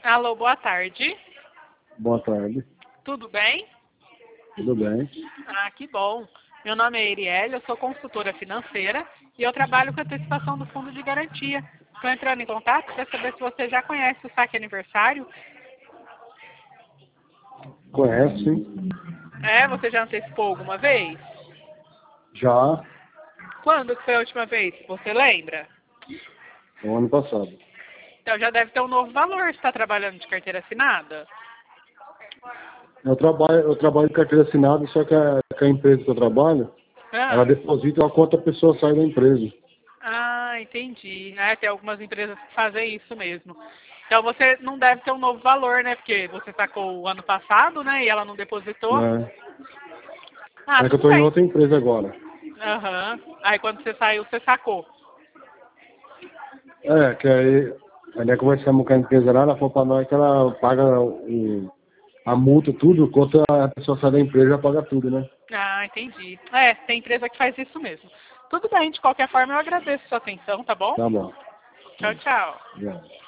Alô, boa tarde. Boa tarde. Tudo bem? Tudo bem? Ah, que bom. Meu nome é Erielle, eu sou consultora financeira e eu trabalho com a antecipação do fundo de garantia. Estou entrando em contato para saber se você já conhece o saque aniversário. Conhece, sim? Você já antecipou alguma vez? Já Quando que foi a última vez? Você lembra? no ano passado. Então já deve ter um novo valor. Você está trabalhando de carteira assinada? Eu trabalho de carteira assinada, só que a empresa que eu trabalho, ela Ah, deposita a conta a pessoa sai da empresa. entendi. Tem algumas empresas que fazem isso mesmo. Então você não deve ter um novo valor, né? Porque você sacou o ano passado, né? E ela não depositou. Né? Ah, É que eu tudo estou em bem. outra empresa agora. Aham. Aí quando você saiu, você sacou. Que aí conversamos com a empresa lá, ela falou para nós que ela paga a multa, tudo, enquanto a pessoa sai da empresa, ela paga tudo, né? Ah, entendi. Tem empresa que faz isso mesmo. Tudo bem, de qualquer forma eu agradeço a sua atenção, tá bom? Tá bom. Tchau, tchau. Já.